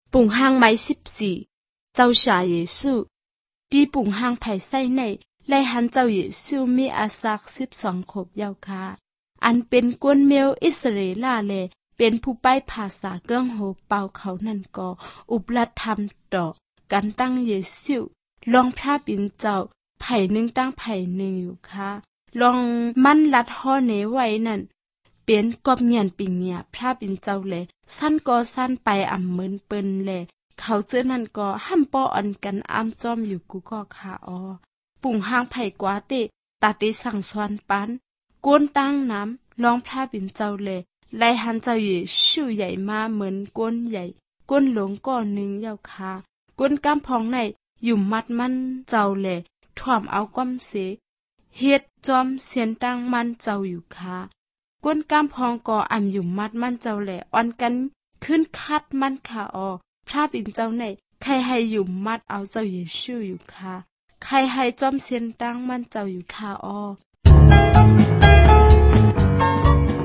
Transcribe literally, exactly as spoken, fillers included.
ปุ่งห้างไม้สิบสี่เจ้าชายเยซูดีปุ่งห้างไผ่ไส้ในไล่หันเจ้าเยซูมีอาซักสิบสองขบยาวคาอันเป็นกวนเมลอิสราเอลเลเป็นผู้ป้ายภาษาเกื้องโหเป่าเขานั่นก็อุปลัดทำต่อการตั้งเยซูลองพระปิ่นเจ้าไผ่หนึ่งตั้งไผ่หนึ่งอยู่ค่ะลองมันลัดห่อเนไว้นั่นเป็นกอบเงียนปิงเงียพระปิ่นเจ้าเลยสั้นก็สั้นไปอ่ำเหมือนเปิ้นเลยเขาเจอนั่นก็ห้ามป้ออันกันอ้ำจอมอยู่กูก็ค่ะออปุ่งห้างไผ่กว่าเตตาติสั่งสวนปันก้นตั้งน้ำลองพระปิ่นเจ้าเลยไล่หันเจ้าอยู่ชูใหญ่มาเหมือนก้นใหญ่ก้นหลงก้อนหนึ่งยาวคาก้นกำพองในอยู่มัดมันเจ้าเลยถ่วมเอาก้อมเสเฮ็ดจอมเสียนตั้งมันเจ้าอยู่ค่ะก้นกำพองก็อ่ำอยู่มัดมันเจ้าแหละอ่อนกันขึ้นคัดมันค่ะออพระปิ่นเจ้าในใครให้อยู่มัดเอาเจ้าเยซูอยู่ค่ะใครให้จอมเสียนตั้งมันเจ้าอยู่ค่ะออ